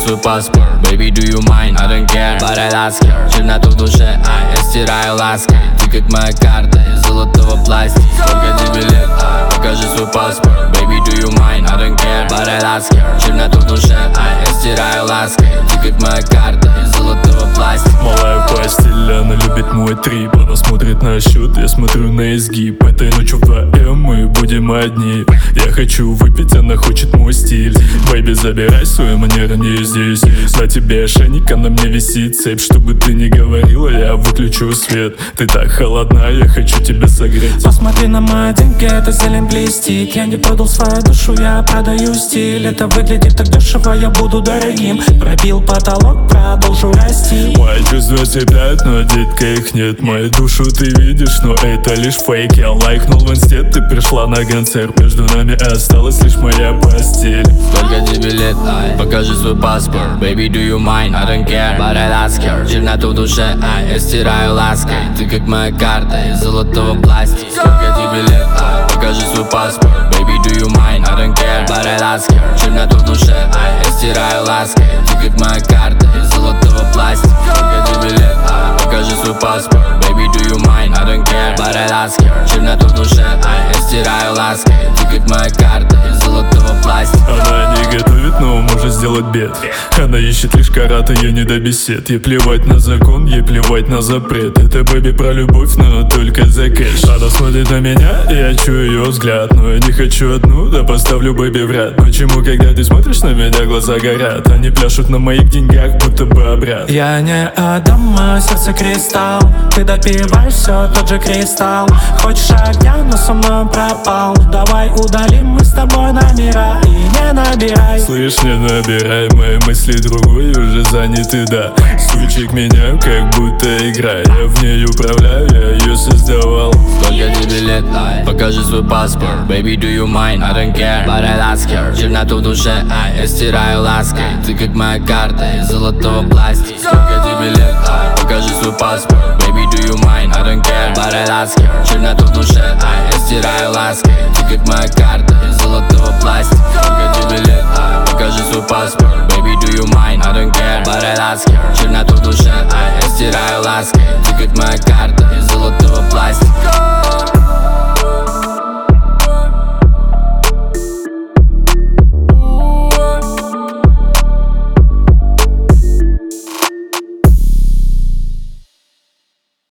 свой паспорт. Baby, do you mind? I don't care, but I ask her. Черноту в душе, я стираю лаской. Ты как моя карта из золотого пластика. Сколько тебе лет? Покажи свой паспорт. Baby, do you mind? I don't care, but I ask her. Черноту в душе, я стираю лаской. Ты как моя карта из золотого пластика. Малая в постели, она любит мой трип. Она смотрит на счет, я смотрю на изгиб. Этой ночью вдвоем мы будем одни. Я хочу выпить, она хочет мой стиль. Бэйби, забирай свои манеры, не здесь. На тебе ошейник, а на мне висит цепь. Чтобы ты не говорила, я выключу свет. Ты так холодна, я хочу тебя согреть. Посмотри на мои деньги, это зелень блестит. Я не продал свою душу, я продаю стиль. Это выглядит так дешево, я буду дорогим. Пробил потолок, продолжу расти. Мои чувства цепляют, но, детка, их нет. Мою душу ты видишь, но это лишь фейк. Я лайкнул в инсте, ты пришла на концерт. Между нами осталась лишь моя постель. Сколько тебе лет? Покажи свой паспорт. Baby, do you mind? I don't care, but I ask her. Черноту в душе, я стираю лаской. Ты как моя карта из золотого пластика. Сколько тебе лет? Покажи свой паспорт. Baby, do you mind? I don't care, but I ask her. Черноту в душе, я стираю лаской. Ты как моя карта из золотого пластика. Сколько тебе лет? Покажи свой паспорт. Baby, do you mind? I don't care, but I ask her. Черноту в душе, я стираю лаской. Ты как моя карта из золотого пластика. Она не готовит, но может сделать бед. Она ищет лишь карата, ее не до бесед. Ей плевать на закон, ей плевать на запрет. Это бэби про любовь, но только за кэш. Она смотрит на меня, я чую ее взгляд. Но я не хочу одну, да поставлю бэби в ряд. Почему, когда ты смотришь на меня, глаза горят? Они пляшут на моих деньгах, будто бы обряд. Я не Адам, а сердце кристалл. Ты допиваешь все, тот же кристалл. Хочешь огня, но со мной пропал. Давай удалим мы с тобой номера и не набирай. Слышь, не набирай, мои мысли другой уже заняты, да. Стучик меня, как будто игра. Я в ней управляю, я ее создавал. Сколько тебе лет? Покажи свой паспорт. Baby, do you mind? I don't care, but I ask her. Черноту в душе, я стираю лаской. Ты как моя карта из золотого пластика. Сколько тебе лет? Покажи свой паспорт. Baby, do you mind? I don't care, but I ask her. Черноту в душе, я стираю лаской. Ты как моя карта из золотого пластика. Сколько тебе лет? Покажи свой паспорт. Baby, do you mind? I don't care, but I ask her. Черноту в душе, я стираю лаской. Ты как моя карта из золотого пластика.